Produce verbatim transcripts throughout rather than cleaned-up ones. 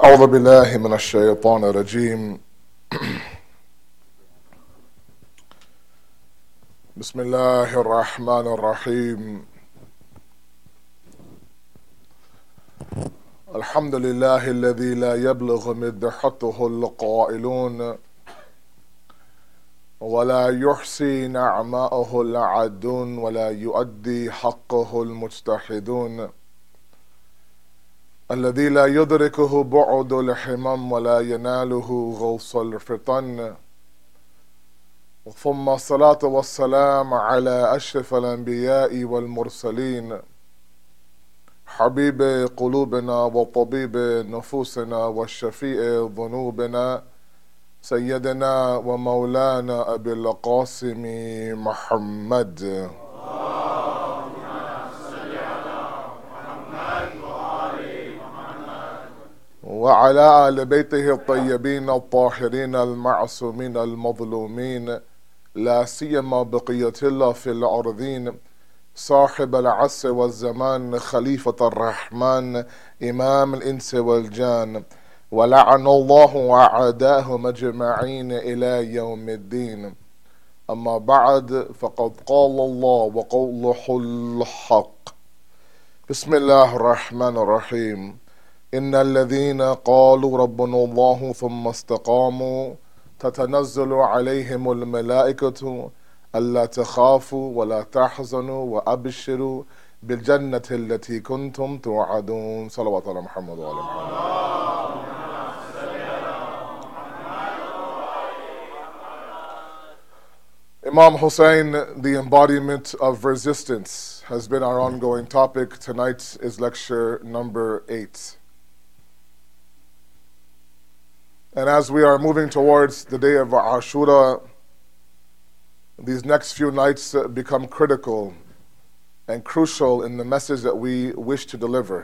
أعوذ بالله من الشيطان الرجيم. بسم الله الرحمن الرحيم. الحمد لله الذي لا يبلغ مدحته القائلون ولا يحصي نعماءه العادون ولا يؤدي حقه المجتهدون، الذي لا يدركه بعد الحمم ولا يناله غوص الفطن، ثم الصلاة والسلام على أشرف الأنبياء والمرسلين، حبيب قلوبنا وطبيب نفوسنا والشفيع ذنوبنا، سيدنا ومولانا أبي القاسم محمد. وعلى آل بيته الطيبين الطاهرين المعصومين المظلومين، لا سيما بقية الله في الأرضين، صاحب العصر والزمان، خليفة الرحمن، إمام الإنس والجان، ولعن الله أعداءهم أجمعين إلى يوم الدين. أما بعد، فقد قال الله وقوله الحق. بسم الله الرحمن الرحيم. إن الذين قالوا ربنا الله ثم استقاموا تتنزل عليهم الملائكة ألا تخافوا ولا تحزنوا وأبشروا بالجنة التي كنتم توعدون. صلوات على محمد وعلى محمد. Imam Hussein, the embodiment of resistance, has been our ongoing topic. Tonight is lecture number eight. And as we are moving towards the day of Ashura, these next few nights become critical and crucial in the message that we wish to deliver.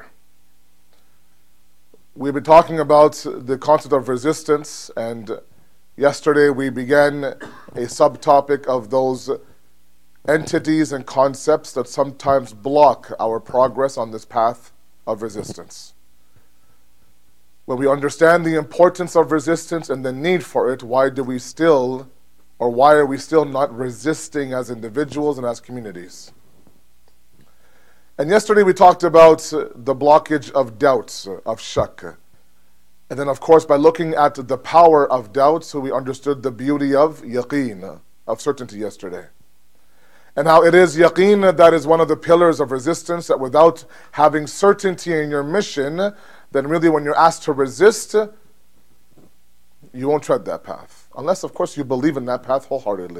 We've been talking about the concept of resistance, and yesterday we began a subtopic of those entities and concepts that sometimes block our progress on this path of resistance. When we understand the importance of resistance and the need for it, why do we still, or why are we still not resisting as individuals and as communities? And yesterday we talked about the blockage of doubts, of shak. And then of course by looking at the power of doubt, so we understood the beauty of yaqeen, of certainty yesterday. And how it is yaqeen that is one of the pillars of resistance, that without having certainty in your mission, then really when you're asked to resist, you won't tread that path. Unless, of course, you believe in that path wholeheartedly.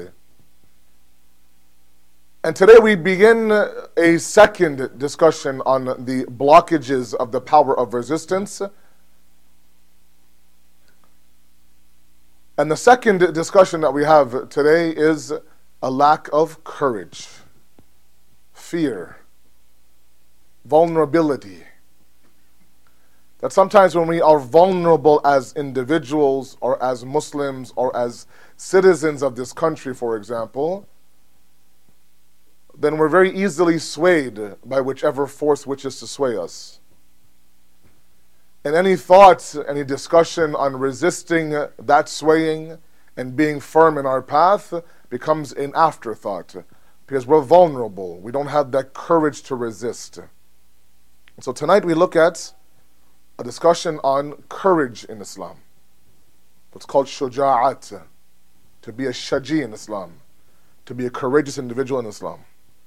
And today we begin a second discussion on the blockages of the power of resistance. And the second discussion that we have today is a lack of courage, fear, vulnerability. That sometimes when we are vulnerable as individuals or as Muslims or as citizens of this country, for example, then we're very easily swayed by whichever force wishes to sway us. And any thought, any discussion on resisting that swaying and being firm in our path becomes an afterthought, because we're vulnerable. We don't have that courage to resist. And so tonight we look at a discussion on courage in Islam. What's called shuja'at, to be a shaji in Islam, to be a courageous individual in Islam.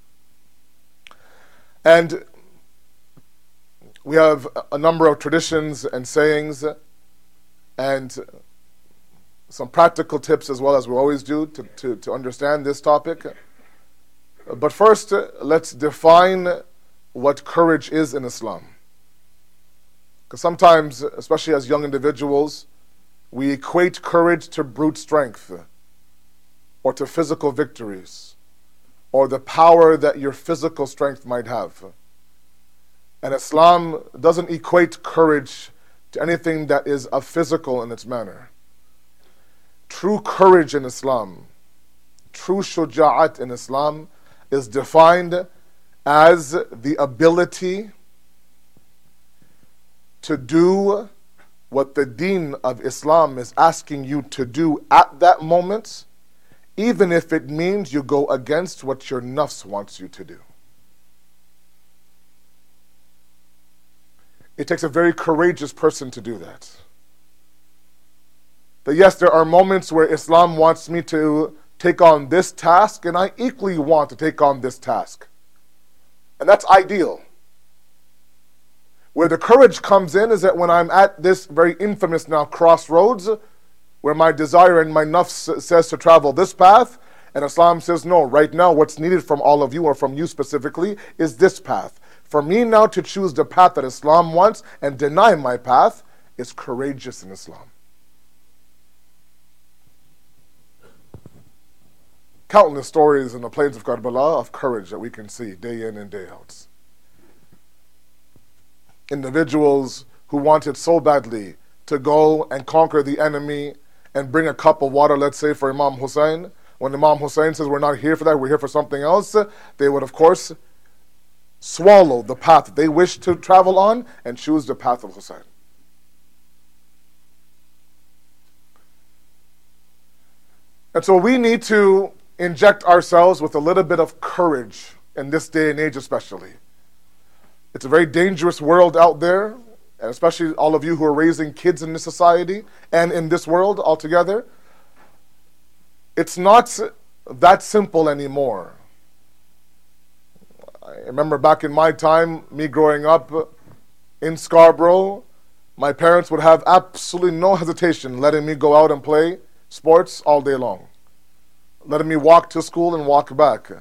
And we have a number of traditions and sayings and some practical tips as well, as we always do, to, to, to understand this topic. But first, let's define what courage is in Islam. Because sometimes, especially as young individuals, we equate courage to brute strength, or to physical victories, or the power that your physical strength might have. And Islam doesn't equate courage to anything that is a physical in its manner. True courage in Islam, true shuja'at in Islam, is defined as the ability to do what the deen of Islam is asking you to do at that moment, even if it means you go against what your nafs wants you to do. It takes a very courageous person to do that. That yes, there are moments where Islam wants me to take on this task, and I equally want to take on this task. And that's ideal. Where the courage comes in is that when I'm at this very infamous now crossroads, where my desire and my nafs says to travel this path, and Islam says, no, right now what's needed from all of you, or from you specifically, is this path. For me now to choose the path that Islam wants and deny my path is courageous in Islam. Countless stories in the plains of Karbala of courage that we can see day in and day out. Individuals who wanted so badly to go and conquer the enemy and bring a cup of water, let's say, for Imam Hussein. When Imam Hussein says, we're not here for that, we're here for something else, they would, of course, swallow the path that they wish to travel on and choose the path of Hussein. And so we need to inject ourselves with a little bit of courage in this day and age especially. It's a very dangerous world out there, and especially all of you who are raising kids in this society and in this world altogether. It's not that simple anymore. I remember back in my time, me growing up in Scarborough, my parents would have absolutely no hesitation letting me go out and play sports all day long, letting me walk to school and walk back.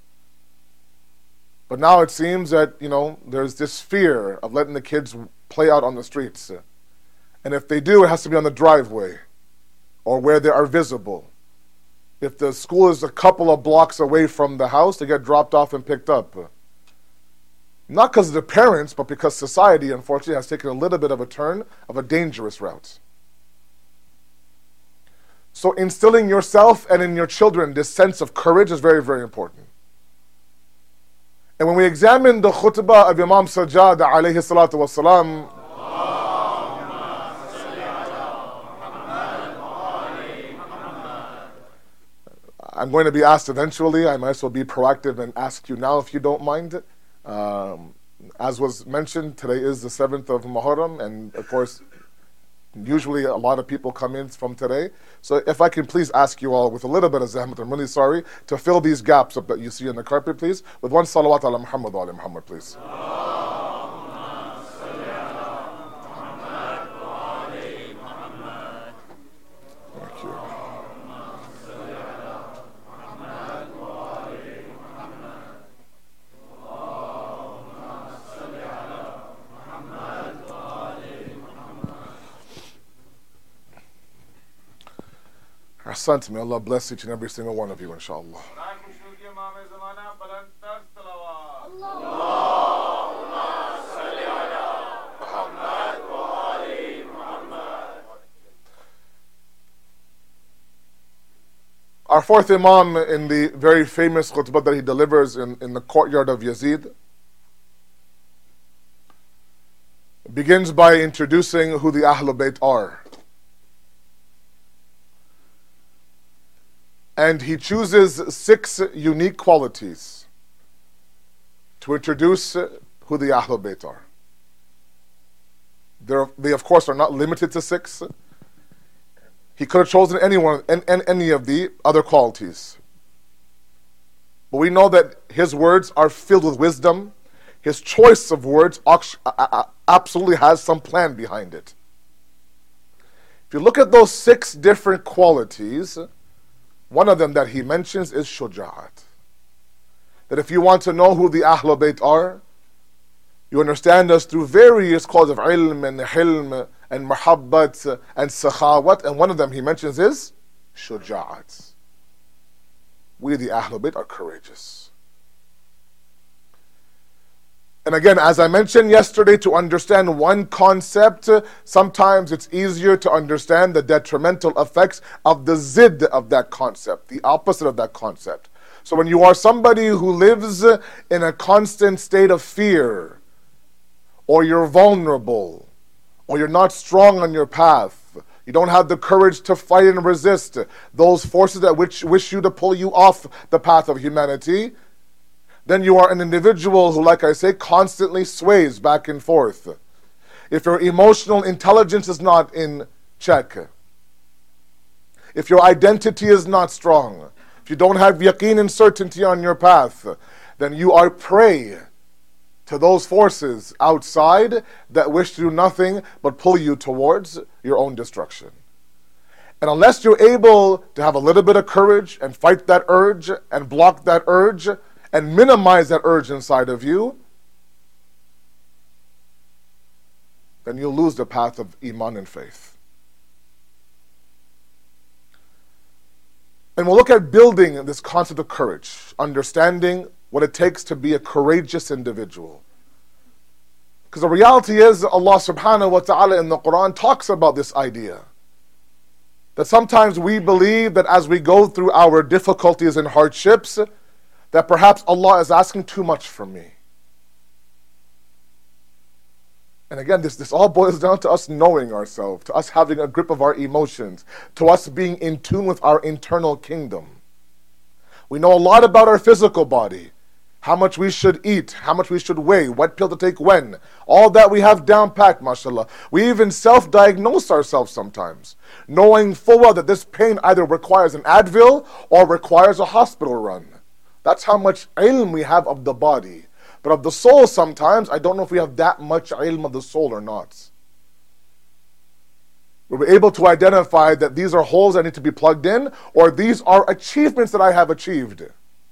But now it seems that, you know, there's this fear of letting the kids play out on the streets. And if they do, it has to be on the driveway or where they are visible. If the school is a couple of blocks away from the house, they get dropped off and picked up. Not because of the parents, but because society, unfortunately, has taken a little bit of a turn of a dangerous route. So instilling yourself and in your children this sense of courage is very, very important. And when we examine the khutbah of Imam Sajjad alayhi salatu wasalam, I'm going to be asked eventually. I might as well be proactive and ask you now if you don't mind. Um, as was mentioned, today is the seventh of Muharram, and of course, usually a lot of people come in from today. So if I can please ask you all with a little bit of zahmat, I'm really sorry, to fill these gaps up that you see in the carpet, please, with one salawat ala Muhammad wa ala Muhammad, please. Thank you. Ahsant, may Allah bless each and every single one of you, inshallah. Our fourth Imam in the very famous khutbah that he delivers in, in the courtyard of Yazid begins by introducing who the Ahlul Bayt are. And he chooses six unique qualities to introduce who the Ahlul Bayt are. They're, they, of course, are not limited to six. He could have chosen any one, any, any of the other qualities. But we know that his words are filled with wisdom. His choice of words absolutely has some plan behind it. If you look at those six different qualities, one of them that he mentions is shuja'at. That if you want to know who the Ahlul Bayt are, you understand us through various calls of ilm and hilm and mahabbat and sakhawat, and one of them he mentions is shuja'at. We the Ahlul Bayt are courageous. And again, as I mentioned yesterday, to understand one concept, sometimes it's easier to understand the detrimental effects of the zid of that concept, the opposite of that concept. So when you are somebody who lives in a constant state of fear, or you're vulnerable, or you're not strong on your path, you don't have the courage to fight and resist those forces that which wish you to pull you off the path of humanity, then you are an individual who, like I say, constantly sways back and forth. If your emotional intelligence is not in check, if your identity is not strong, if you don't have yaqeen and certainty on your path, then you are prey to those forces outside that wish to do nothing but pull you towards your own destruction. And unless you're able to have a little bit of courage and fight that urge and block that urge and minimize that urge inside of you, then you'll lose the path of iman and faith. And we'll look at building this concept of courage, understanding what it takes to be a courageous individual. Because the reality is, Allah subhanahu wa ta'ala in the Quran talks about this idea. That sometimes we believe that as we go through our difficulties and hardships, that perhaps Allah is asking too much from me. And again, this, this all boils down to us knowing ourselves, to us having a grip of our emotions, to us being in tune with our internal kingdom. We know a lot about our physical body, how much we should eat, how much we should weigh, what pill to take when. All that we have down packed, mashallah. We even self-diagnose ourselves sometimes, knowing full well that this pain either requires an Advil or requires a hospital run. That's how much ilm we have of the body. But of the soul sometimes, I don't know if we have that much ilm of the soul or not. We're able to identify that these are holes that need to be plugged in, or these are achievements that I have achieved.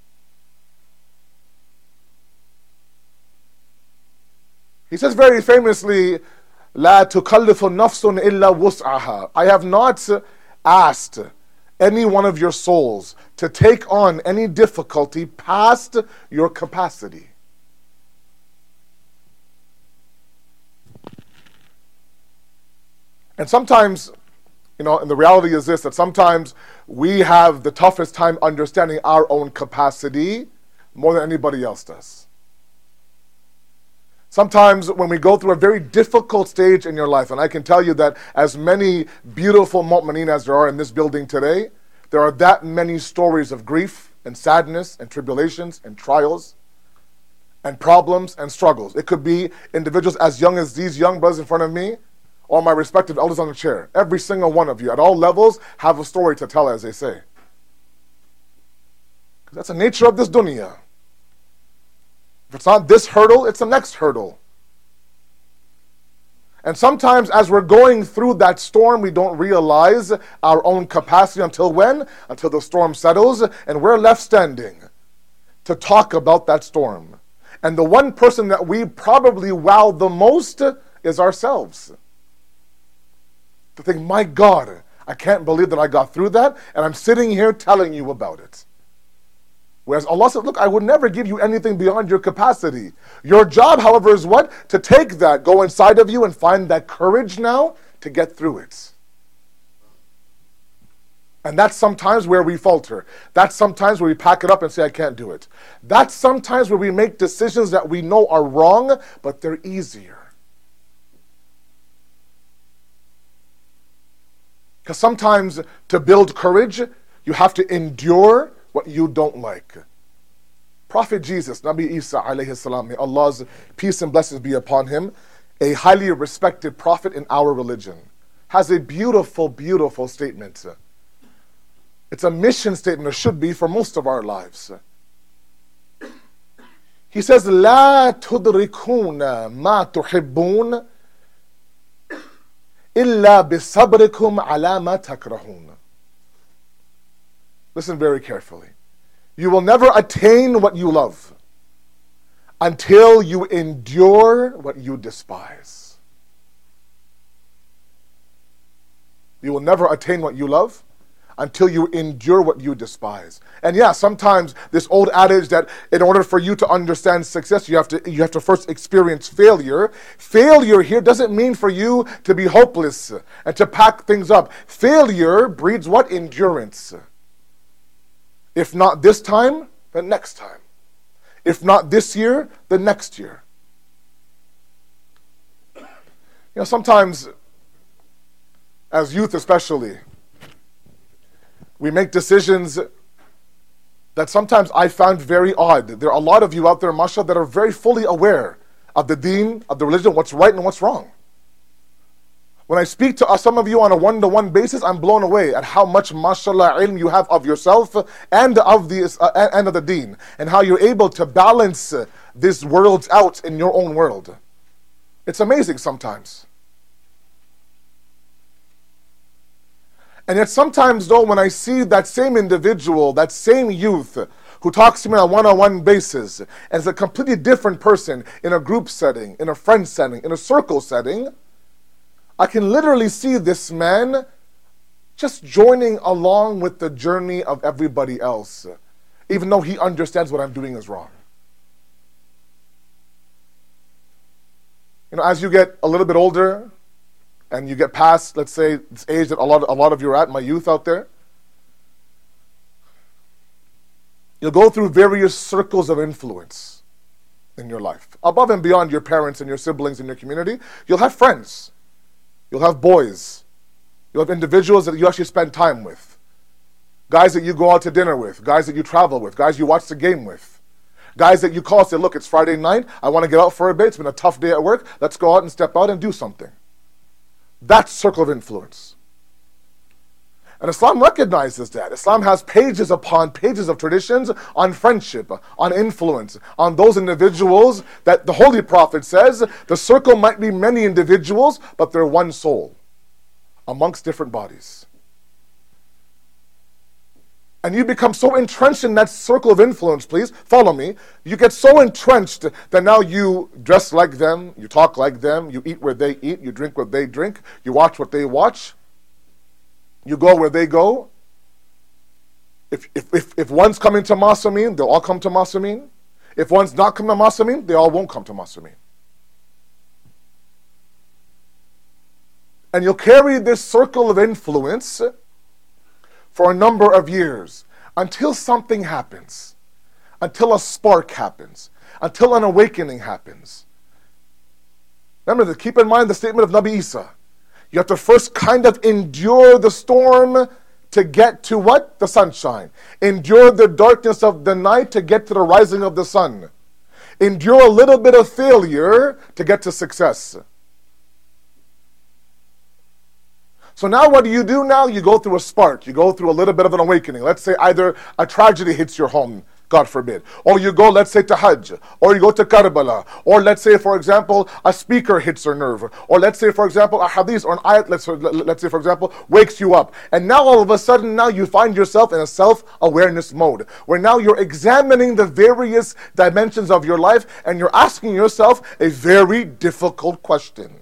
He says very famously, لا تكلف النفس إلا وسعها. I have not asked any one of your souls to take on any difficulty past your capacity. And sometimes, you know, and the reality is this, that sometimes we have the toughest time understanding our own capacity more than anybody else does. Sometimes when we go through a very difficult stage in your life, and I can tell you that as many beautiful mu'mineen as there are in this building today, there are that many stories of grief and sadness and tribulations and trials and problems and struggles. It could be individuals as young as these young brothers in front of me, or my respective elders on the chair. Every single one of you, at all levels, have a story to tell, as they say. Because that's the nature of this dunya. If it's not this hurdle, it's the next hurdle. And sometimes as we're going through that storm, we don't realize our own capacity until when? Until the storm settles, and we're left standing to talk about that storm. And the one person that we probably wow the most is ourselves. To think, my God, I can't believe that I got through that, and I'm sitting here telling you about it. Whereas Allah said, look, I would never give you anything beyond your capacity. Your job, however, is what? To take that, go inside of you and find that courage now to get through it. And that's sometimes where we falter. That's sometimes where we pack it up and say, I can't do it. That's sometimes where we make decisions that we know are wrong, but they're easier. Because sometimes to build courage, you have to endure what you don't like. Prophet Jesus, Nabi Isa alayhi salam, may Allah's peace and blessings be upon him, a highly respected prophet in our religion, has a beautiful, beautiful statement. It's a mission statement, or should be, for most of our lives. He says, لا تدركون ما تحبون إلا بصبركم على ما تكرهون. Listen very carefully. You will never attain what you love until you endure what you despise. You will never attain what you love until you endure what you despise. And yeah, sometimes this old adage that in order for you to understand success, you have to you have to first experience failure. Failure here doesn't mean for you to be hopeless and to pack things up. Failure breeds what? Endurance. If not this time, then next time. If not this year, then next year. You know, sometimes, as youth especially, we make decisions that sometimes I found very odd. There are a lot of you out there, mashallah, that are very fully aware of the deen, of the religion, what's right and what's wrong. When I speak to uh, some of you on a one-to-one basis, I'm blown away at how much, mashallah, ilm you have of yourself and of the uh, and of the deen, and how you're able to balance uh, these worlds out in your own world. It's amazing sometimes. And yet sometimes though, when I see that same individual, that same youth, who talks to me on a one-on-one basis, as a completely different person in a group setting, in a friend setting, in a circle setting, I can literally see this man just joining along with the journey of everybody else, even though he understands what I'm doing is wrong. You know, as you get a little bit older, and you get past, let's say, this age that a lot, a lot of you are at, my youth out there, you'll go through various circles of influence in your life. Above and beyond your parents and your siblings in your community, you'll have friends. You'll have boys. You'll have individuals that you actually spend time with. Guys that you go out to dinner with. Guys that you travel with. Guys you watch the game with. Guys that you call and say, look, it's Friday night. I want to get out for a bit. It's been a tough day at work. Let's go out and step out and do something. That's circle of influence. And Islam recognizes that. Islam has pages upon pages of traditions on friendship, on influence, on those individuals that the Holy Prophet says the circle might be many individuals, but they're one soul amongst different bodies. And you become so entrenched in that circle of influence, please, follow me. You get so entrenched that now you dress like them, you talk like them, you eat where they eat, you drink what they drink, you watch what they watch. You go where they go. If, if, if, if one's coming to Masameen, they'll all come to Masameen. If one's not coming to Masameen, they all won't come to Masameen. And you'll carry this circle of influence for a number of years until something happens, until a spark happens, until an awakening happens. Remember, keep in mind the statement of Nabi Isa. You have to first kind of endure the storm to get to what? The sunshine. Endure the darkness of the night to get to the rising of the sun. Endure a little bit of failure to get to success. So now what do you do now? You go through a spark. You go through a little bit of an awakening. Let's say either a tragedy hits your home, God forbid. Or you go, let's say, to Hajj. Or you go to Karbala. Or let's say, for example, a speaker hits your nerve. Or let's say, for example, a hadith or an ayat, let's, let's say, for example, wakes you up. And now all of a sudden, now you find yourself in a self-awareness mode. Where now you're examining the various dimensions of your life and you're asking yourself a very difficult question.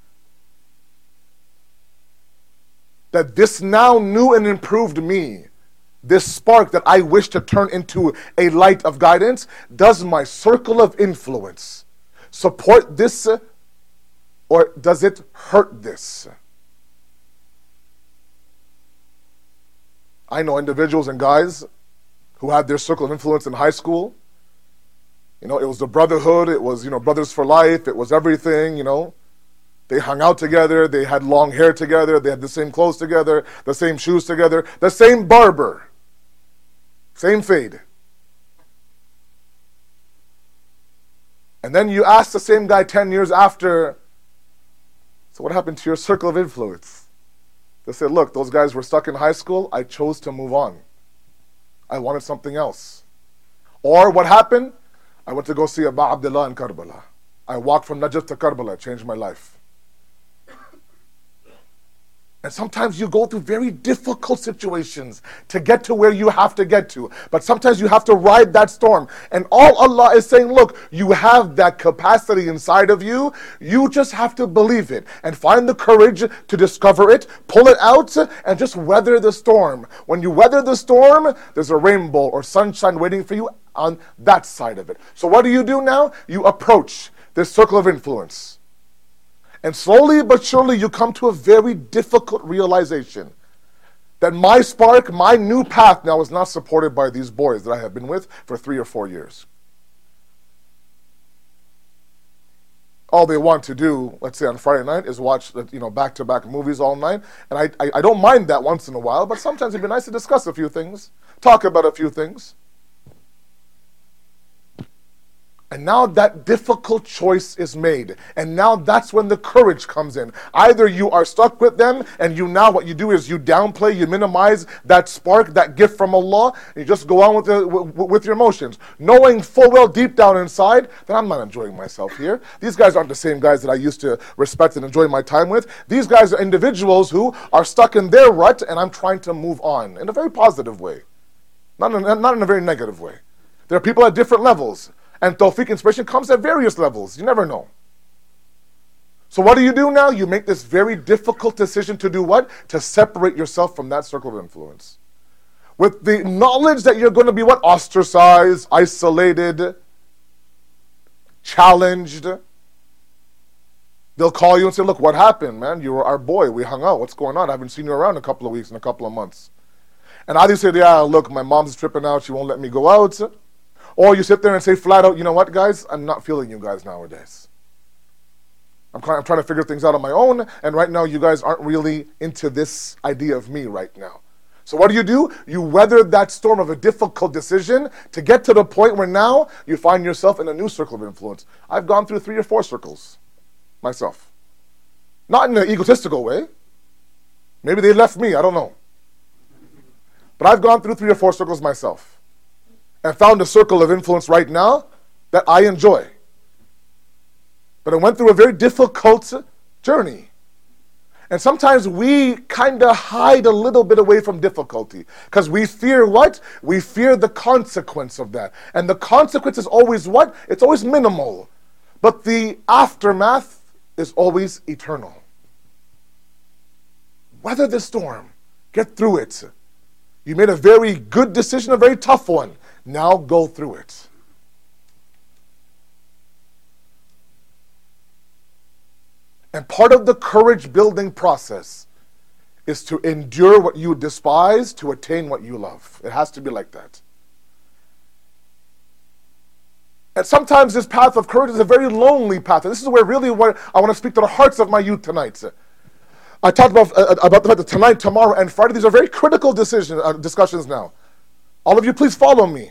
That this now new and improved me, this spark that I wish to turn into a light of guidance, does my circle of influence support this or does it hurt this? I know individuals and guys who had their circle of influence in high school. You know, it was the brotherhood, it was, you know, brothers for life, it was everything, you know. They hung out together, they had long hair together, they had the same clothes together, the same shoes together, the same barber, same fade. And then you ask the same guy ten years after, so what happened to your circle of influence? They said, look, those guys were stuck in high school, I chose to move on. I wanted something else. Or what happened? I went to go see Aba Abdullah in Karbala. I walked from Najaf to Karbala, it changed my life. And sometimes you go through very difficult situations to get to where you have to get to. But sometimes you have to ride that storm. And all Allah is saying, look, you have that capacity inside of you. You just have to believe it and find the courage to discover it, pull it out, and just weather the storm. When you weather the storm, there's a rainbow or sunshine waiting for you on that side of it. So what do you do now? You approach this circle of influence. And slowly but surely you come to a very difficult realization that my spark, my new path now is not supported by these boys that I have been with for three or four years. all they want to do, let's say on Friday night, is watch you know back-to-back movies all night. And I, I, I don't mind that once in a while, but sometimes it'd be nice to discuss a few things, talk about a few things. And now that difficult choice is made. And now that's when the courage comes in. Either you are stuck with them, and you now what you do is you downplay, you minimize that spark, that gift from Allah, and you just go on with, the, with your emotions. Knowing full well deep down inside that I'm not enjoying myself here. These guys aren't the same guys that I used to respect and enjoy my time with. These guys are individuals who are stuck in their rut, and I'm trying to move on in a very positive way. Not in a, not in a very negative way. There are people at different levels. And tawfiq, inspiration comes at various levels. You never know. So what do you do now? You make this very difficult decision to do what? To separate yourself from that circle of influence. With the knowledge that you're going to be what? Ostracized, isolated, challenged. They'll call you and say, look, what happened, man? You were our boy. We hung out. What's going on? I haven't seen you around in a couple of weeks, in a couple of months. And either you say, yeah, look, my mom's tripping out. She won't let me go out. Or you sit there and say flat out, you know what, guys? I'm not feeling you guys nowadays. I'm, I'm trying to figure things out on my own, and right now you guys aren't really into this idea of me right now. So what do you do? You weather that storm of a difficult decision to get to the point where now you find yourself in a new circle of influence. I've gone through three or four circles myself. Not in an egotistical way. Maybe they left me, I don't know. But I've gone through three or four circles myself. And found a circle of influence right now that I enjoy. But I went through a very difficult journey. And sometimes we kind of hide a little bit away from difficulty. Because we fear what? We fear the consequence of that. And the consequence is always what? It's always minimal. But the aftermath is always eternal. Weather the storm. Get through it. You made a very good decision, a very tough one. Now go through it. And part of the courage building process is to endure what you despise to attain what you love. It has to be like that. And sometimes this path of courage is a very lonely path. And this is where really what I want to speak to the hearts of my youth tonight. I talked about, uh, about the fact that tonight, tomorrow, and Friday, these are very critical decision, uh, discussions now. All of you, please follow me.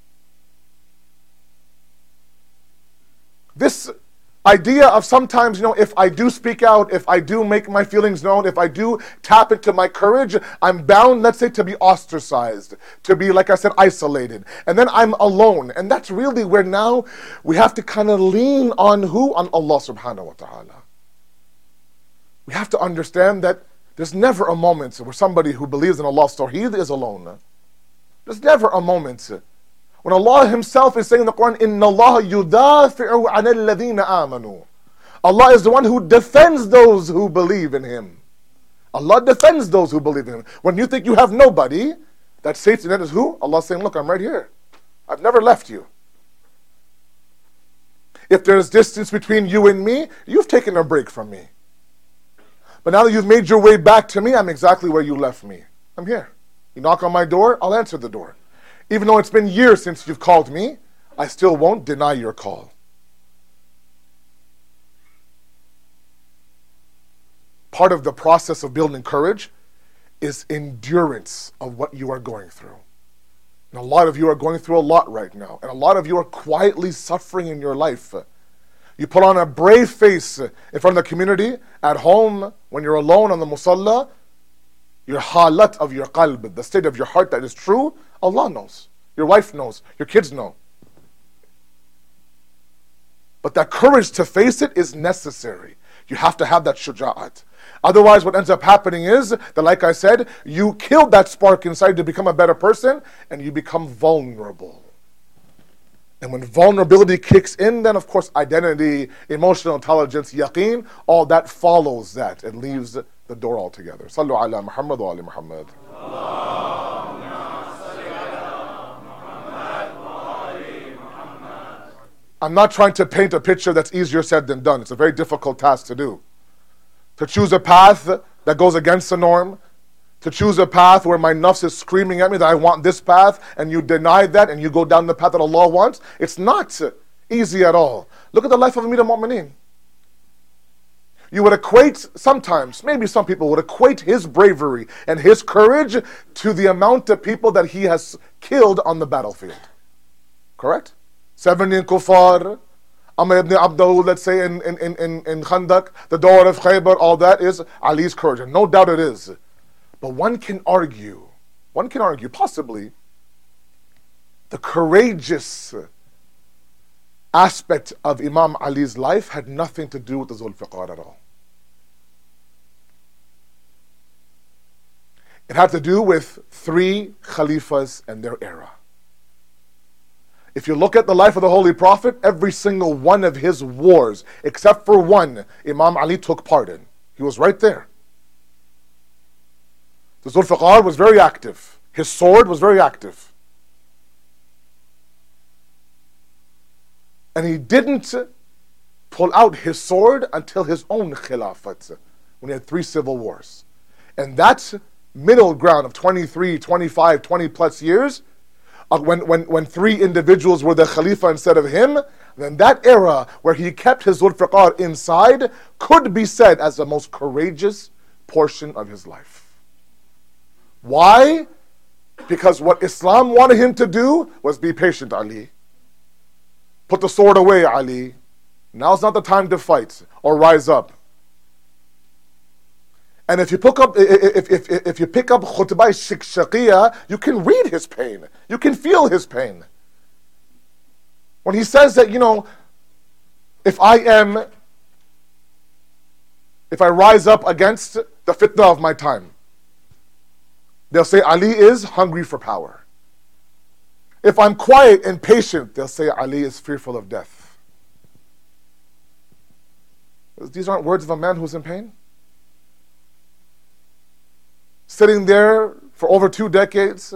This idea of sometimes, you know, if I do speak out, if I do make my feelings known, if I do tap into my courage, I'm bound, let's say, to be ostracized, to be, like I said, isolated. And then I'm alone. And that's really where now we have to kind of lean on who? On Allah subhanahu wa ta'ala. We have to understand that there's never a moment where somebody who believes in Allah's Tawheed is alone. There's never a moment when Allah Himself is saying in the Quran, "Inna Allah yudafi'u 'anil ladhina amanu." Allah is the one who defends those who believe in Him. Allah defends those who believe in Him. When you think you have nobody, that safety net is who? Allah is saying, "Look, I'm right here. I've never left you." If there's distance between you and me, you've taken a break from me. But now that you've made your way back to me, I'm exactly where you left me. I'm here. You knock on my door, I'll answer the door. Even though it's been years since you've called me, I still won't deny your call. Part of the process of building courage is endurance of what you are going through. And a lot of you are going through a lot right now. And a lot of you are quietly suffering in your life. You put on a brave face in front of the community, at home, when you're alone on the musalla. Your halat of your qalb, the state of your heart that is true, Allah knows. Your wife knows. Your kids know. But that courage to face it is necessary. You have to have that shuja'at. Otherwise, what ends up happening is that, like I said, you kill that spark inside to become a better person, and you become vulnerable. And when vulnerability kicks in, then of course identity, emotional intelligence, yaqeen, all that follows that. It leaves the door altogether. Sallu ala Muhammad wa ali Muhammad. I'm not trying to paint a picture that's easier said than done. It's a very difficult task to do. To choose a path that goes against the norm, to choose a path where my nafs is screaming at me that I want this path, and you deny that and you go down the path that Allah wants, it's not easy at all. Look at the life of Amir al-Mu'mineen. you would equate, sometimes, maybe some people would equate his bravery and his courage to the amount of people that he has killed on the battlefield. Correct? seventy kuffar, Amr ibn Abdul, let's say in, in, in, in Khandak, the door of Khaybar, all that is Ali's courage. And no doubt it is. But one can argue, one can argue, possibly, the courageous aspect of Imam Ali's life had nothing to do with the Zulfiqar at all. It had to do with three Khalifas and their era. If you look at the life of the Holy Prophet, every single one of his wars, except for one, Imam Ali took part in. He was right there. The Zulfiqar was very active. His sword was very active. And he didn't pull out his sword until his own Khilafat, when he had three civil wars. And that middle ground of twenty-three, twenty-five, twenty plus years, uh, when, when, when three individuals were the Khalifa instead of him, then that era where he kept his Zulfiqar inside could be said as the most courageous portion of his life. Why? Because what Islam wanted him to do was be patient, Ali. Put the sword away, Ali. Now's not the time to fight or rise up. And if you pick up, if, if, if, if you pick up Khutbah Shikshaqiyah, you can read his pain. You can feel his pain. When he says that, you know, if I am, if I rise up against the fitna of my time, they'll say Ali is hungry for power. If I'm quiet and patient, they'll say Ali is fearful of death. These aren't words of a man who's in pain. Sitting there for over two decades,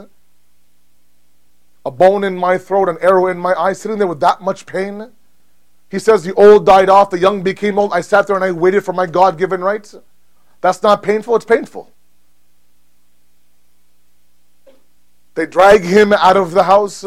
a bone in my throat, an arrow in my eye, sitting there with that much pain. He says the old died off, the young became old. I sat there and I waited for my God-given rights. That's not painful, it's painful. They drag him out of the house.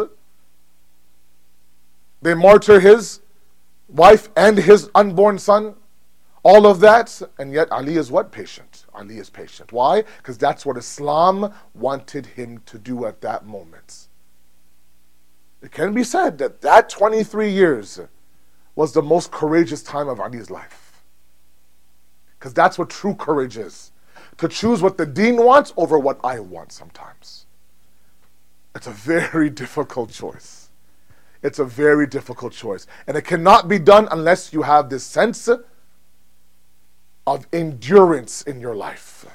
They martyr his wife and his unborn son. All of that, and yet Ali is what? Patient. Ali is patient. Why? Because that's what Islam wanted him to do at that moment. It can be said that that twenty-three years was the most courageous time of Ali's life. Because that's what true courage is. To choose what the deen wants over what I want sometimes. It's a very difficult choice. It's a very difficult choice. And it cannot be done unless you have this sense of endurance in your life.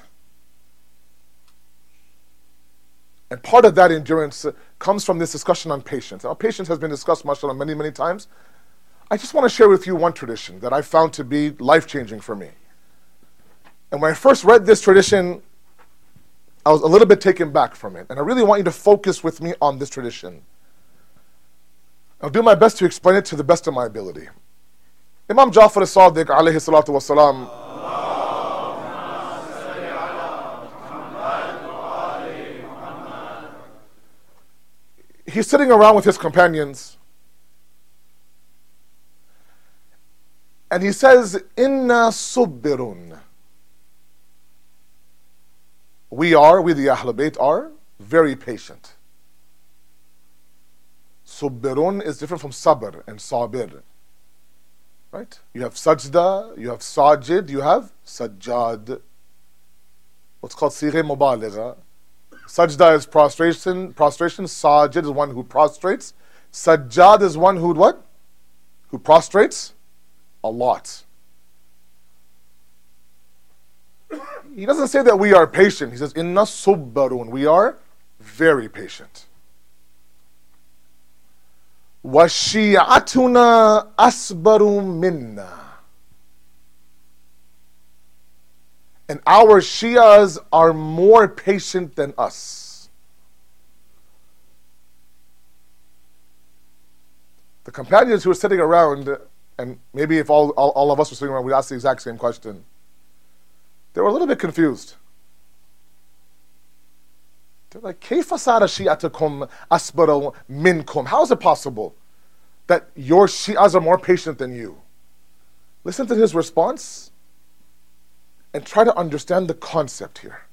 And part of that endurance comes from this discussion on patience. Now, patience has been discussed, mashallah, many, many times. I just want to share with you one tradition that I found to be life-changing for me. And when I first read this tradition, I was a little bit taken back from it. And I really want you to focus with me on this tradition. I'll do my best to explain it to the best of my ability. Imam Ja'far as-Sadiq, alayhi salatu wasalam, he's sitting around with his companions, and he says, Inna subbirun. We are, we the Ahlul Bayt are, very patient. Subbirun is different from sabr and sabir. Right? You have sajda, you have sajid, you have sajjad. What's called sighe mubaligha. Sajda is prostration, prostration. Sajid is one who prostrates. Sajjad is one who what? Who prostrates a lot. He doesn't say that we are patient. He says, Inna subbarun. We are very patient. وَشِيعَتُنَا أَصْبَرُ minna. And our Shias are more patient than us. The companions who were sitting around, and maybe if all, all, all of us were sitting around, we'd ask the exact same question. They were a little bit confused. They're like, كيف صار شيعتكم أصبر منكم? How is it possible that your Shias are more patient than you? Listen to his response. and try to understand the concept here.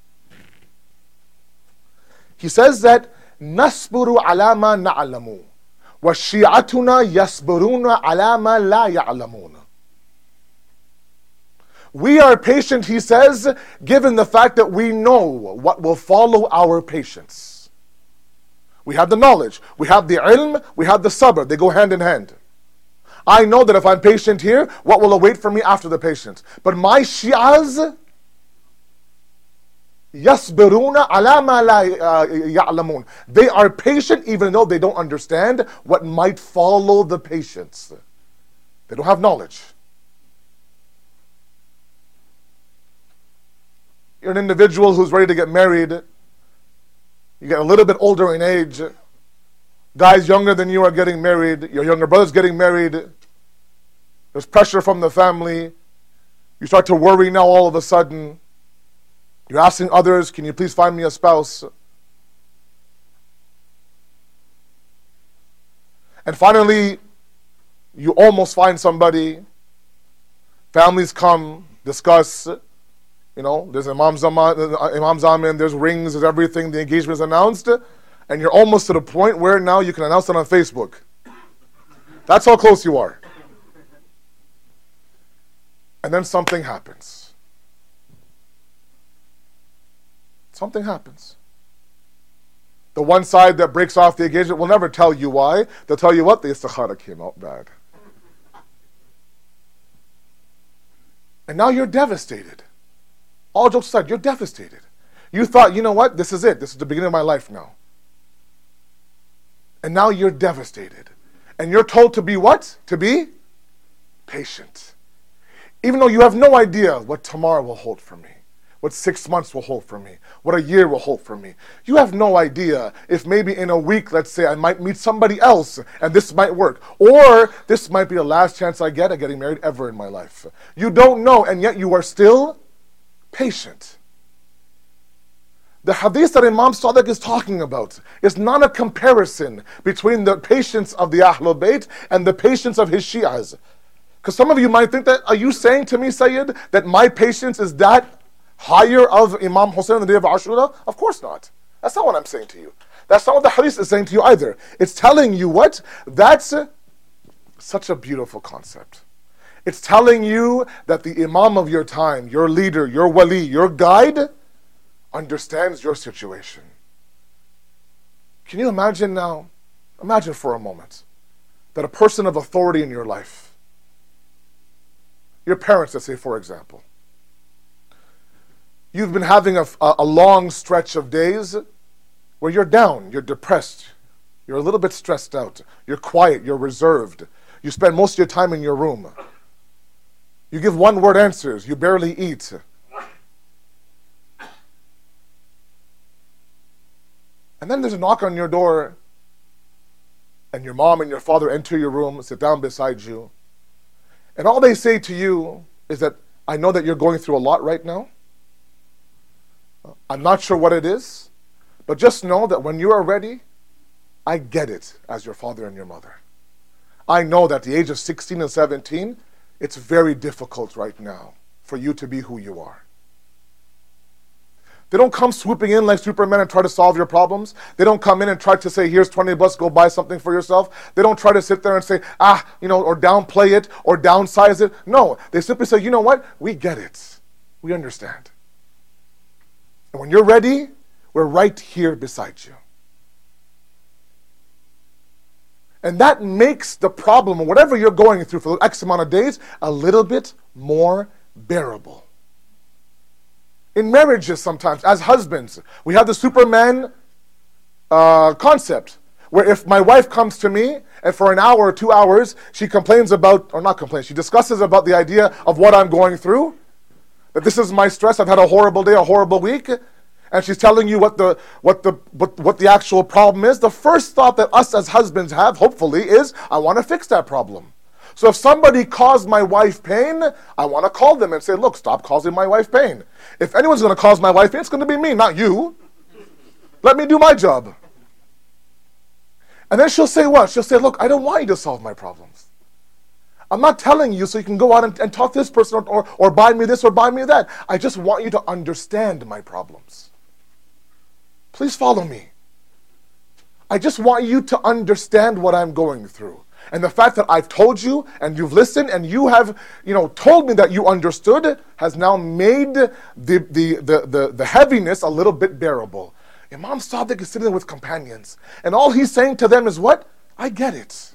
He says that نَصْبُرُ عَلَى مَا نَعْلَمُ وَالشِّيعَتُنَا يَصْبُرُونَ عَلَى مَا لَا يَعْلَمُونَ. We are patient, he says, given the fact that we know what will follow our patience. We have the knowledge, we have the ilm, we have the sabr, they go hand in hand. I know that if I'm patient here, what will await for me after the patience? But my Shi'as, يَصْبِرُونَ عَلَى مَا لَا يَعْلَمُونَ. They are patient even though they don't understand what might follow the patience. They don't have knowledge. You're an individual who's ready to get married. You get a little bit older in age. Guys younger than you are getting married. Your younger brother's getting married. There's pressure from the family. You start to worry now all of a sudden. You're asking others, can you please find me a spouse? And finally, you almost find somebody. Families come, discuss. You know, there's Imam Zaman, Imam Zaman, there's rings, there's everything, the engagement is announced, and you're almost to the point where now you can announce it on Facebook. That's how close you are. And then something happens. Something happens. The one side that breaks off the engagement will never tell you why. They'll tell you what, the istikhara came out bad. And now you're devastated. All jokes aside, you're devastated. You thought, you know what, this is it. This is the beginning of my life now. And now you're devastated. And you're told to be what? To be patient. Even though you have no idea what tomorrow will hold for me, what six months will hold for me, what a year will hold for me. You have no idea if maybe in a week, let's say, I might meet somebody else and this might work. Or this might be the last chance I get at getting married ever in my life. You don't know, and yet you are still patient. The hadith that Imam Sadiq is talking about is not a comparison between the patience of the Ahlul Bayt and the patience of his Shi'as. Because some of you might think that, are you saying to me, Sayyid, that my patience is that higher of Imam Hussein on the day of Ashura? Of course not. That's not what I'm saying to you. That's not what the hadith is saying to you either. It's telling you what? That's such a beautiful concept. It's telling you that the Imam of your time, your leader, your wali, your guide, understands your situation. Can you imagine now? Imagine for a moment that a person of authority in your life, your parents, let's say, for example, you've been having a, a long stretch of days where you're down, you're depressed, you're a little bit stressed out, you're quiet, you're reserved, you spend most of your time in your room. You give one-word answers. You barely eat. And then there's a knock on your door, and your mom and your father enter your room, sit down beside you, and all they say to you is that, I know that you're going through a lot right now. I'm not sure what it is, but just know that when you are ready, I get it as your father and your mother. I know that at the age of sixteen and seventeen, it's very difficult right now for you to be who you are. They don't come swooping in like Superman and try to solve your problems. They don't come in and try to say, here's twenty bucks, go buy something for yourself. They don't try to sit there and say, ah, you know, or downplay it or downsize it. No, they simply say, you know what? We get it. We understand. And when you're ready, we're right here beside you. And that makes the problem, or whatever you're going through for X amount of days, a little bit more bearable. In marriages sometimes, as husbands, we have the Superman uh, concept, where if my wife comes to me, and for an hour or two hours, she complains about, or not complains, she discusses about the idea of what I'm going through, that this is my stress, I've had a horrible day, a horrible week, and she's telling you what the what the what, what the actual problem is, the first thought that us as husbands have, hopefully, is, I want to fix that problem. So if somebody caused my wife pain, I want to call them and say, look, stop causing my wife pain. If anyone's going to cause my wife pain, it's going to be me, not you. Let me do my job. And then she'll say what? She'll say, look, I don't want you to solve my problems. I'm not telling you so you can go out and, and talk to this person or, or, or buy me this or buy me that. I just want you to understand my problems. Please follow me. I just want you to understand what I'm going through. And the fact that I've told you and you've listened and you have, you know, told me that you understood has now made the, the, the, the, the heaviness a little bit bearable. Imam Sadiq is sitting there with companions. And all he's saying to them is what? I get it.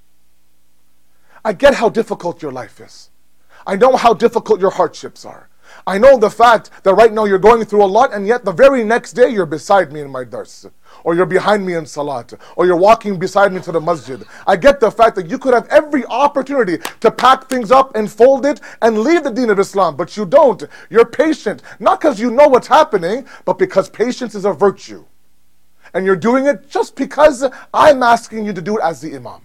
I get how difficult your life is. I know how difficult your hardships are. I know the fact that right now you're going through a lot, and yet the very next day you're beside me in my dars, or you're behind me in salat, or you're walking beside me to the masjid. I get the fact that you could have every opportunity to pack things up and fold it and leave the deen of Islam, but you don't. You're patient, not because you know what's happening, but because patience is a virtue. And you're doing it just because I'm asking you to do it as the imam.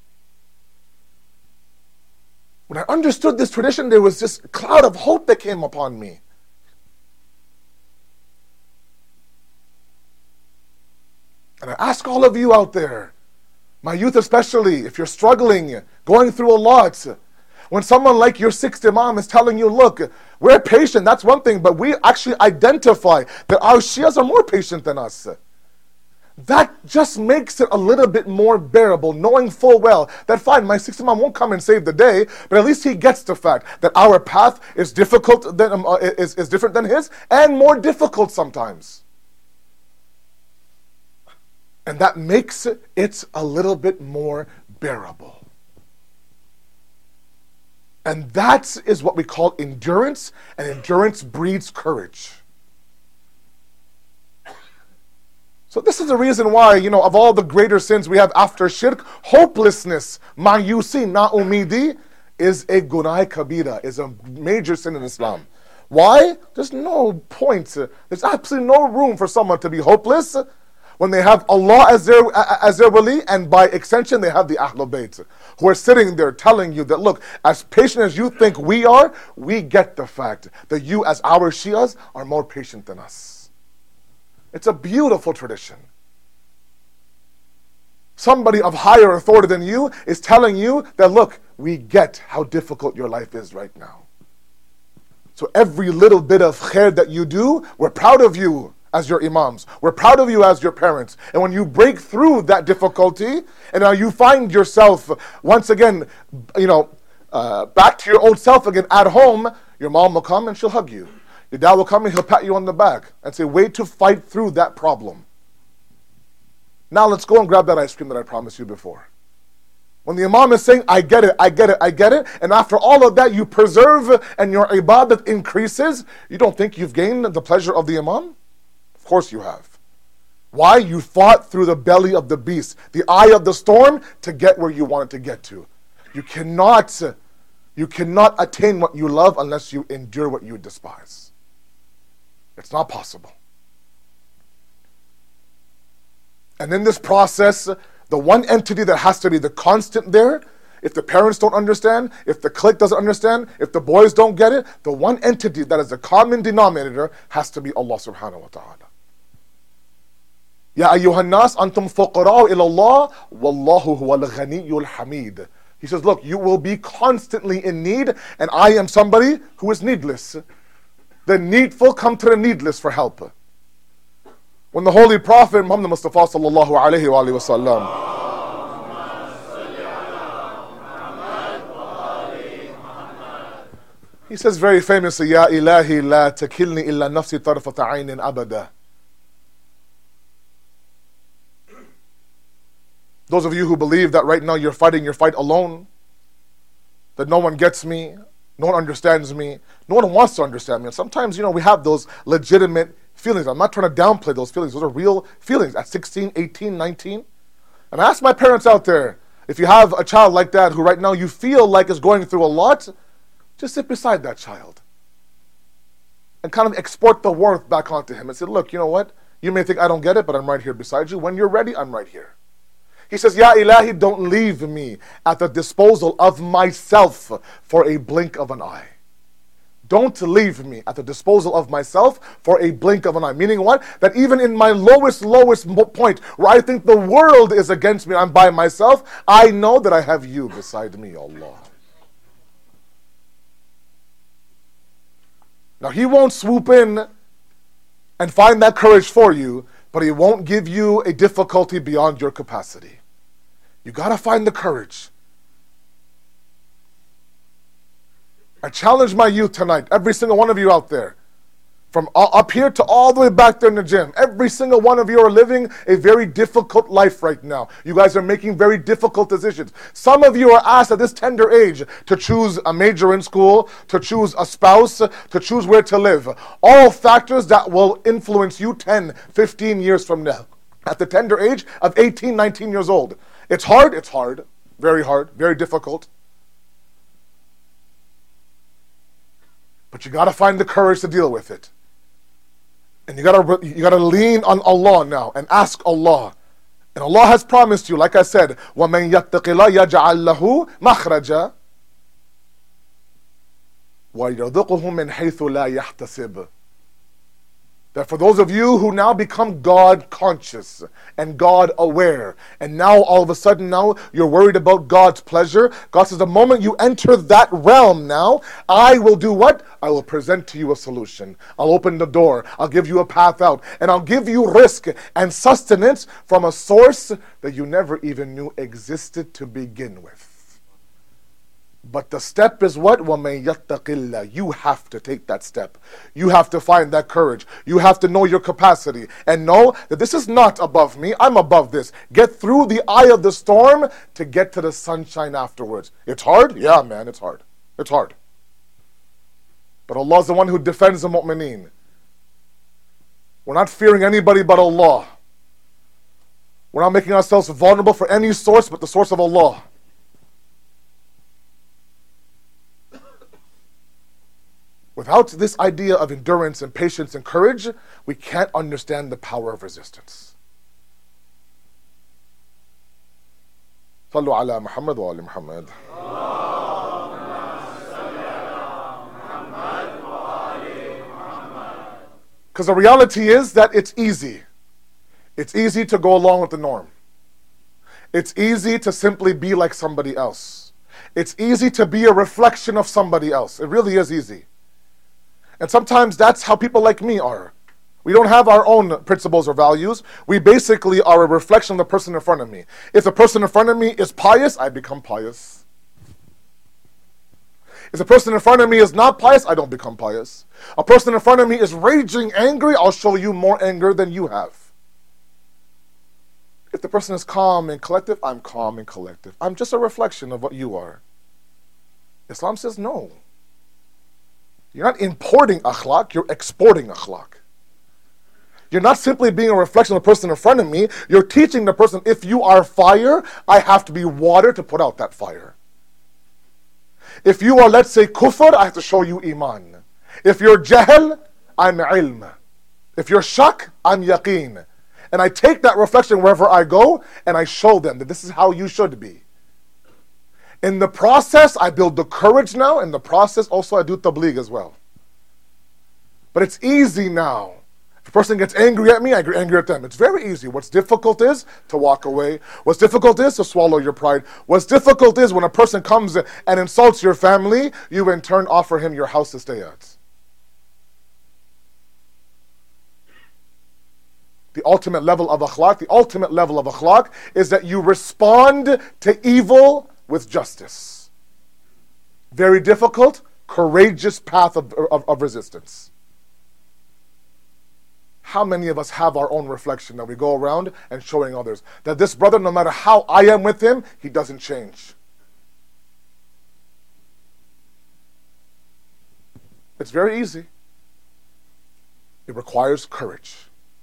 When I understood this tradition, there was this cloud of hope that came upon me. And I ask all of you out there, my youth especially, if you're struggling, going through a lot, when someone like your sixth imam is telling you, look, we're patient, that's one thing, but we actually identify that our Shias are more patient than us. That just makes it a little bit more bearable, knowing full well that fine, my sixth imam won't come and save the day, but at least he gets the fact that our path is difficult, than, um, uh, is, is different than his, and more difficult sometimes. And that makes it a little bit more bearable. And that is what we call endurance, and endurance breeds courage. So this is the reason why, you know, of all the greater sins we have after shirk, hopelessness, ma'yusi, na'umidi, is a gunah kabira, is a major sin in Islam. Why? There's no point. There's absolutely no room for someone to be hopeless when they have Allah as their, as their wali, and by extension they have the Ahlul Bayt, who are sitting there telling you that, look, as patient as you think we are, we get the fact that you as our Shias are more patient than us. It's a beautiful tradition. Somebody of higher authority than you is telling you that, look, we get how difficult your life is right now. So every little bit of khair that you do, we're proud of you as your imams. We're proud of you as your parents. And when you break through that difficulty, and now you find yourself once again, you know, uh, back to your old self again at home, your mom will come and she'll hug you. Your dad will come and he'll pat you on the back and say, wait to fight through that problem. Now let's go and grab that ice cream that I promised you before. When the imam is saying, I get it, I get it, I get it, and after all of that you preserve and your ibadat increases, you don't think you've gained the pleasure of the imam? Of course you have. Why? You fought through the belly of the beast, the eye of the storm, to get where you wanted to get to. You cannot, you cannot attain what you love unless you endure what you despise. It's not possible. And in this process, the one entity that has to be the constant there, if the parents don't understand, if the clique doesn't understand, if the boys don't get it, the one entity that is the common denominator has to be Allah subhanahu wa ta'ala. Ya ayyuhan nas antum fuqara'u ila Allah wallahu huwal ghaniyyul hamid. He says, look, you will be constantly in need, and I am somebody who is needless. The needful come to the needless for help. When the Holy Prophet Muhammad Mustafa sallallahu alayhi wa alayhi wa sallam, he says very famously, Ya ilahi la takilni illa nafsi tarfata aynin abada. Those of you who believe that right now you're fighting your fight alone, that no one gets me, no one understands me, no one wants to understand me. And sometimes, you know, we have those legitimate feelings. I'm not trying to downplay those feelings. Those are real feelings at sixteen, eighteen, nineteen. And I ask my parents out there, if you have a child like that who right now you feel like is going through a lot, just sit beside that child and kind of export the worth back onto him and say, look, you know what? You may think I don't get it, but I'm right here beside you. When you're ready, I'm right here. He says, Ya ilahi, don't leave me at the disposal of myself for a blink of an eye. Don't leave me at the disposal of myself for a blink of an eye. Meaning what? That even in my lowest, lowest point, where I think the world is against me, I'm by myself, I know that I have you beside me, Allah. Now, He won't swoop in and find that courage for you, but He won't give you a difficulty beyond your capacity. You got to find the courage. I challenge my youth tonight, every single one of you out there, from up here to all the way back there in the gym. Every single one of you are living a very difficult life right now. You guys are making very difficult decisions. Some of you are asked at this tender age to choose a major in school, to choose a spouse, to choose where to live. All factors that will influence you ten, fifteen years from now. At the tender age of eighteen, nineteen years old. It's hard, it's hard. Very hard, very difficult. But you got to find the courage to deal with it. And you gotta you gotta lean on Allah now and ask Allah. And Allah has promised you, like I said, وَمَنْ يَتَّقِ اللَّهَ يَجْعَلْ لَهُ مَخْرَجًا وَيَرْزُقْهُ مِنْ حَيْثُ لَا يَحْتَسِبُ. That for those of you who now become God conscious and God aware, and now all of a sudden now you're worried about God's pleasure, God says the moment you enter that realm now, I will do what? I will present to you a solution. I'll open the door. I'll give you a path out. And I'll give you risk and sustenance from a source that you never even knew existed to begin with. But the step is what? وَمَنْ يَتَّقِ اللَّهِ. You have to take that step. You have to find that courage. You have to know your capacity and know that this is not above me. I'm above this. Get through the eye of the storm to get to the sunshine afterwards. It's hard? Yeah, man, it's hard. It's hard. But Allah is the one who defends the mu'mineen. We're not fearing anybody but Allah. We're not making ourselves vulnerable for any source but the source of Allah. Without this idea of endurance and patience and courage, we can't understand the power of resistance. Sallu ala Muhammad wa ali Muhammad. Because the reality is that it's easy. It's easy to go along with the norm. It's easy to simply be like somebody else. It's easy to be a reflection of somebody else. It really is easy. And sometimes that's how people like me are. We don't have our own principles or values. We basically are a reflection of the person in front of me. If the person in front of me is pious, I become pious. If the person in front of me is not pious, I don't become pious. A person in front of me is raging angry, I'll show you more anger than you have. If the person is calm and collective, I'm calm and collective. I'm just a reflection of what you are. Islam says no. You're not importing akhlaq, you're exporting akhlaq. You're not simply being a reflection of the person in front of me, you're teaching the person, if you are fire, I have to be water to put out that fire. If you are, let's say, kufr, I have to show you iman. If you're jahl, I'm ilm. If you're shak, I'm yaqeen. And I take that reflection wherever I go, and I show them that this is how you should be. In the process, I build the courage now. In the process, also I do tabligh as well. But it's easy now. If a person gets angry at me, I get angry at them. It's very easy. What's difficult is to walk away. What's difficult is to swallow your pride. What's difficult is when a person comes and insults your family, you in turn offer him your house to stay at. The ultimate level of akhlaq, the ultimate level of akhlaq is that you respond to evil with justice. Very difficult, courageous path of, of, of resistance. How many of us have our own reflection that we go around and showing others that this brother, no matter how I am with him, he doesn't change? It's very easy. It requires courage.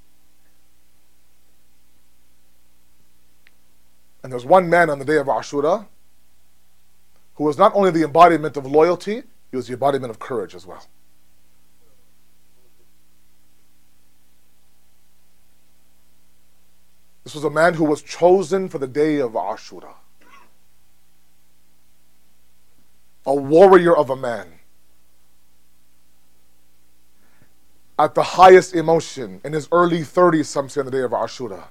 And there's one man on the day of Ashura who was not only the embodiment of loyalty, he was the embodiment of courage as well. This was a man who was chosen for the day of Ashura. A warrior of a man. At the highest emotion, in his early thirties, some say, on the day of Ashura.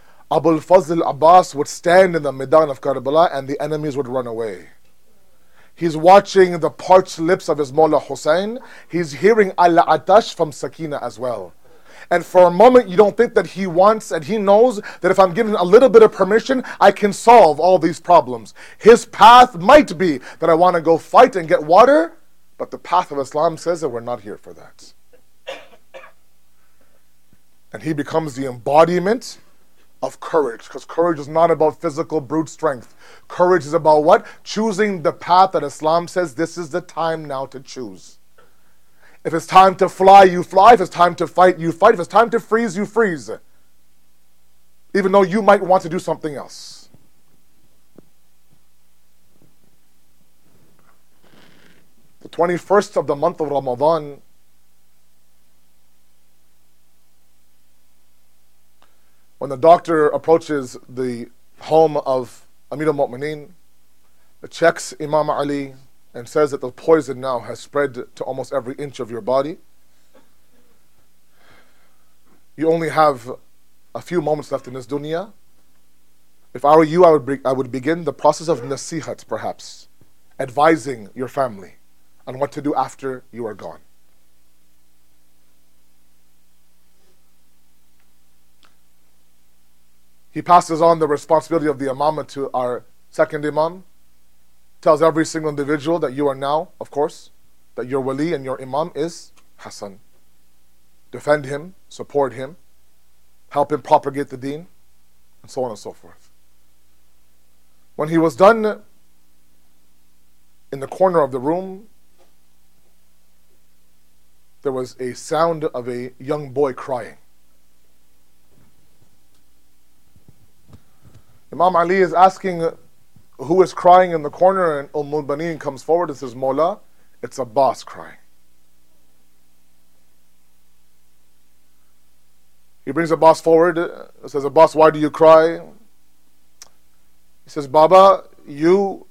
Abul Fazl Abbas would stand in the Maidan of Karbala and the enemies would run away. He's watching the parched lips of his Mawla Hussein. He's hearing Al-Atash from Sakina as well. And for a moment, you don't think that he wants and he knows that if I'm given a little bit of permission, I can solve all these problems. His path might be that I want to go fight and get water, but the path of Islam says that we're not here for that. And he becomes the embodiment of courage, because courage is not about physical brute strength. Courage is about what? Choosing the path that Islam says this is the time now to choose. If it's time to fly, you fly. If it's time to fight, you fight. If it's time to freeze, you freeze. Even though you might want to do something else. The twenty-first of the month of Ramadan, when the doctor approaches the home of Amir al-Mu'mineen, checks Imam Ali and says that the poison now has spread to almost every inch of your body. You only have a few moments left in this dunya. If I were you, I would, be, I would begin the process of nasihat, perhaps, advising your family on what to do after you are gone. He passes on the responsibility of the imamah to our second imam, tells every single individual that you are now, of course, that your wali and your imam is Hassan. Defend him, support him, help him propagate the deen, and so on and so forth. When he was done, in the corner of the room, there was a sound of a young boy crying. Imam Ali is asking who is crying in the corner, and Umm al-Baneen comes forward and says, Mawla, it's Abbas crying. He brings Abbas forward, says, Abbas, why do you cry? He says, Baba, you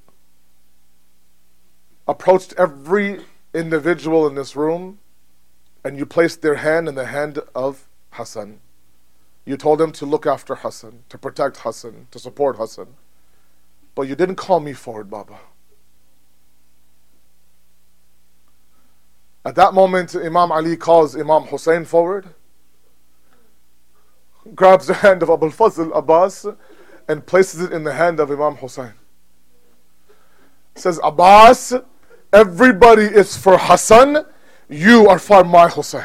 approached every individual in this room and you placed their hand in the hand of Hassan. You told them to look after Hassan, to protect Hassan, to support Hassan. But you didn't call me forward, Baba. At that moment, Imam Ali calls Imam Hussein forward, grabs the hand of Abu al-Fazl Abbas and places it in the hand of Imam Hussein. Says, Abbas, everybody is for Hassan, you are for my Hussein.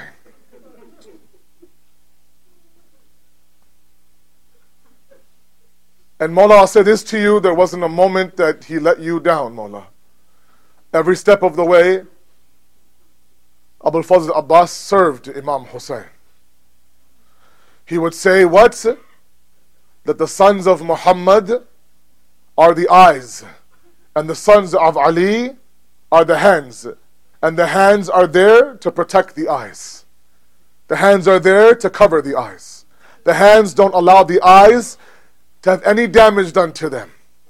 And Mawla, I'll say this to you, there wasn't a moment that he let you down, Mawla. Every step of the way, Abu al-Fazl Abbas served Imam Hussein. He would say what? That the sons of Muhammad are the eyes, and the sons of Ali are the hands, and the hands are there to protect the eyes. The hands are there to cover the eyes. The hands don't allow the eyes to have any damage done to them.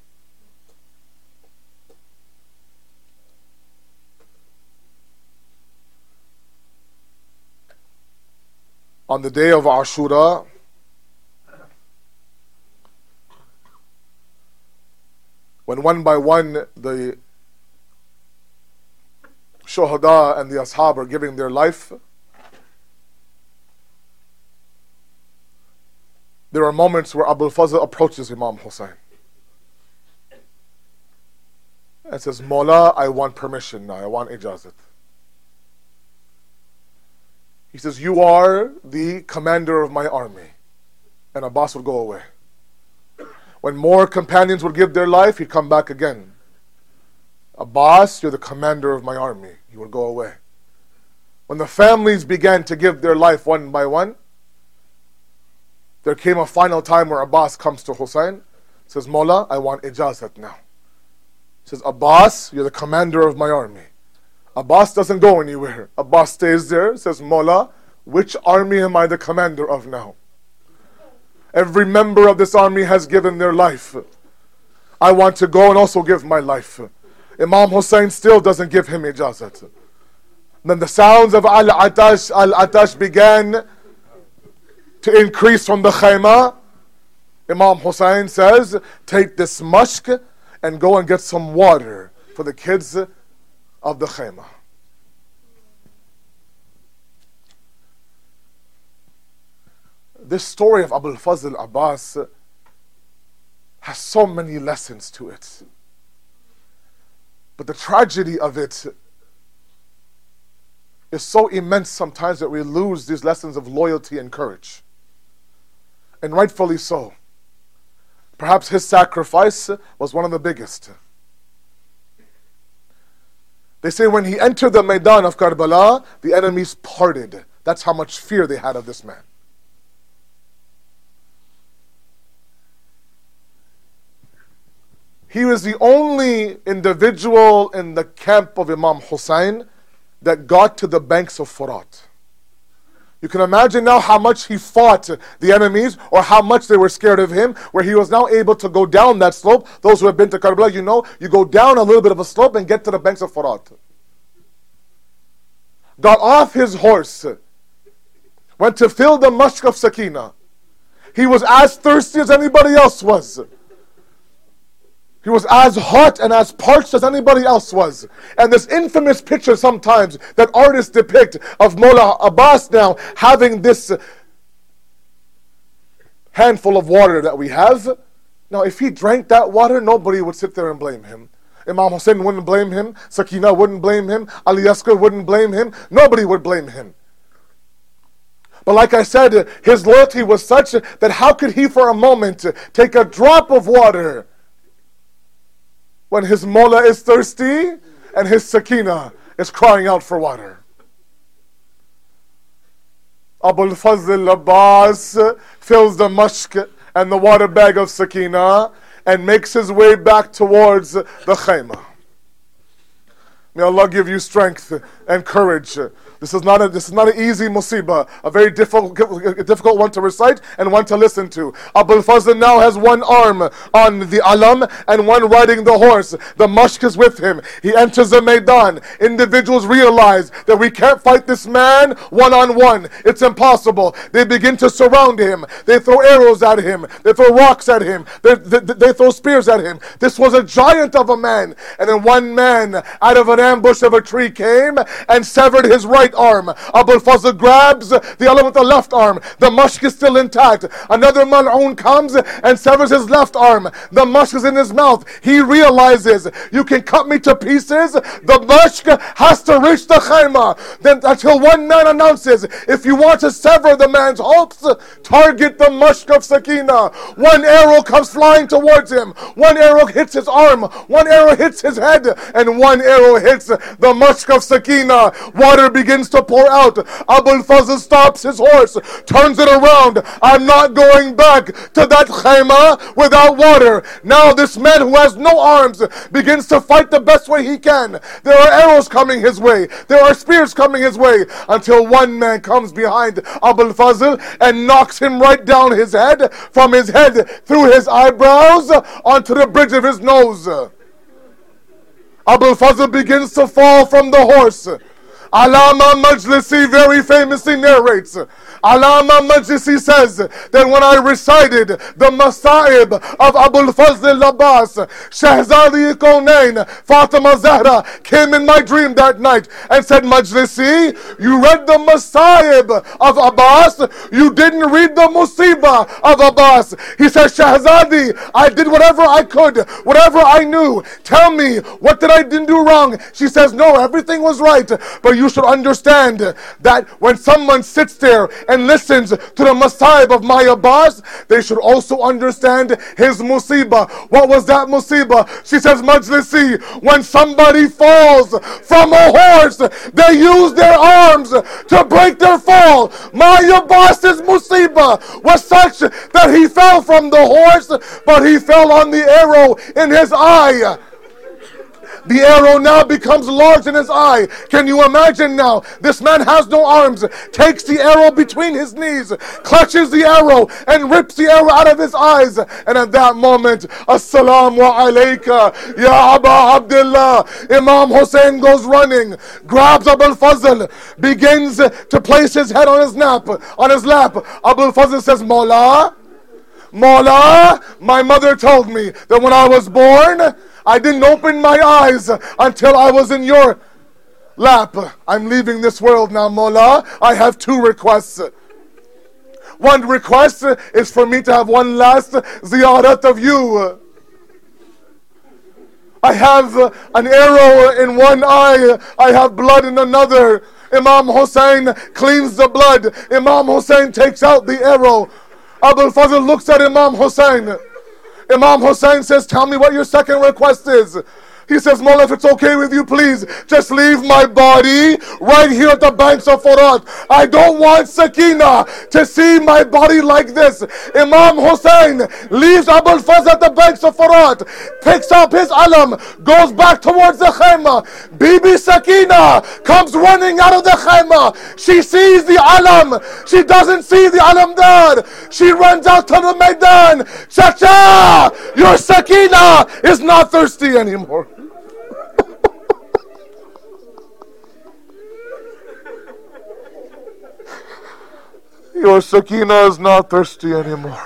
On the day of Ashura, when one by one the shuhada and the ashab are giving their life, there are moments where Abu al-Fazl approaches Imam Hussein and says, Mawla, I want permission now, I want ijazat. He says, you are the commander of my army. And Abbas would go away. When more companions would give their life, he'd come back again. Abbas, you're the commander of my army. He would go away. When the families began to give their life one by one, there came a final time where Abbas comes to Hussein, says, Mawla, I want ijazat now. He says, Abbas, you're the commander of my army. Abbas doesn't go anywhere. Abbas stays there, says, Mawla, which army am I the commander of now? Every member of this army has given their life. I want to go and also give my life. Imam Hussein still doesn't give him ijazat. Then the sounds of Al-Atash, Al-Atash began to increase from the khayma. Imam Hussein says, take this mushk and go and get some water. for the kids of the Khayma. This story of Abu al-Fazl Abbas has so many lessons to it. But the tragedy of it is so immense sometimes that we lose these lessons of loyalty and courage. And rightfully so. Perhaps his sacrifice was one of the biggest. They say when he entered the Maidan of Karbala, the enemies parted. That's how much fear they had of this man. He was the only individual in the camp of Imam Hussein that got to the banks of Furat. You can imagine now how much he fought the enemies, or how much they were scared of him, where he was now able to go down that slope. Those who have been to Karbala, you know, you go down a little bit of a slope and get to the banks of Furat. Got off his horse, went to fill the mushk of Sakina. He was as thirsty as anybody else was. He was as hot and as parched as anybody else was. And this infamous picture sometimes that artists depict of Mullah Abbas now having this handful of water that we have. Now, if he drank that water, nobody would sit there and blame him. Imam Hussein wouldn't blame him. Sakina wouldn't blame him. Ali Asghar wouldn't blame him. Nobody would blame him. But like I said, his loyalty was such that how could he for a moment take a drop of water when his Mawla is thirsty and his Sakina is crying out for water? Abu al-Fazl Abbas fills the mushk and the water bag of Sakina and makes his way back towards the Khayma. May Allah give you strength and courage. This is not a, this is not an easy musibah, a very difficult, difficult one to recite and one to listen to. Abu al-Fazl now has one arm on the alam and one riding the horse. The mushk is with him. He enters the Maidan. Individuals realize that we can't fight this man one-on-one. It's impossible. They begin to surround him. They throw arrows at him. They throw rocks at him. They, they, they throw spears at him. This was a giant of a man. And then one man out of an ambush of a tree came and severed his right arm. Abu al-Fazl grabs the other with the left arm. The mushk is still intact. Another mal'oon comes and severs his left arm. The mushk is in his mouth. He realizes, you can cut me to pieces. The mushk has to reach the Khayma. Then until one man announces, if you want to sever the man's hopes, target the mushk of Sakina. One arrow comes flying towards him. One arrow hits his arm. One arrow hits his head. And one arrow hits the mushk of Sakina. Water begins to pour out. Abu al-Fazl stops his horse, turns it around. I'm not going back to that Khayma without water. Now this man who has no arms begins to fight the best way he can. There are arrows coming his way. There are spears coming his way, until one man comes behind Abu al-Fazl and knocks him right down his head, from his head through his eyebrows onto the bridge of his nose. Abu al-Fazl begins to fall from the horse. Allama Majlisi very famously narrates, Allama Majlisi says that when I recited the Masa'ib of Abu al-Fazl Abbas, Shahzadi Kaunain, Fatima Zahra came in my dream that night and said, Majlisi, you read the Masa'ib of Abbas, you didn't read the Musibah of Abbas. He said, Shahzadi, I did whatever I could, whatever I knew. Tell me, what did I do wrong? She says, no, everything was right. But you should understand that when someone sits there and listens to the Masa'ib of my Abbas, they should also understand his musibah. What was that musibah? She says, Majlisi, when somebody falls from a horse, they use their arms to break their fall. My Abbas's musibah was such that he fell from the horse, but he fell on the arrow in his eye. The arrow now becomes large in his eye. Can you imagine now? This man has no arms, takes the arrow between his knees, clutches the arrow, and rips the arrow out of his eyes. And at that moment, Assalamu alayka, Ya Aba Abdullah. Imam Hussein goes running, grabs Abu al-Fazl, begins to place his head on his lap. On his lap, Abu al-Fazl says, Mawla, Mawla, my mother told me that when I was born, I didn't open my eyes until I was in your lap. I'm leaving this world now, Mola. I have two requests. One request is for me to have one last ziyarat of you. I have an arrow in one eye, I have blood in another. Imam Hussein cleans the blood. Imam Hussein takes out the arrow. Abul Fazl looks at Imam Hussein. Imam Hussein says, tell me what your second request is. He says, Mullah, if it's okay with you, please, just leave my body right here at the banks of Furat. I don't want Sakina to see my body like this. Imam Hussein leaves Abul Fazl at the banks of Furat, picks up his alam, goes back towards the khayma. Bibi Sakina comes running out of the khayma. She sees the alam. She doesn't see the alam there. She runs out to the Maidan. Chacha, your Sakina is not thirsty anymore. Your Sakina is not thirsty anymore.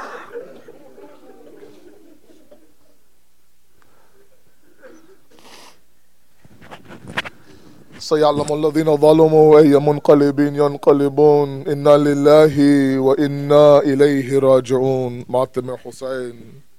سيعلم الذين ظلموا أي منقلب ينقلبون إنا لله وإنا إليه راجعون. Matem Hussein.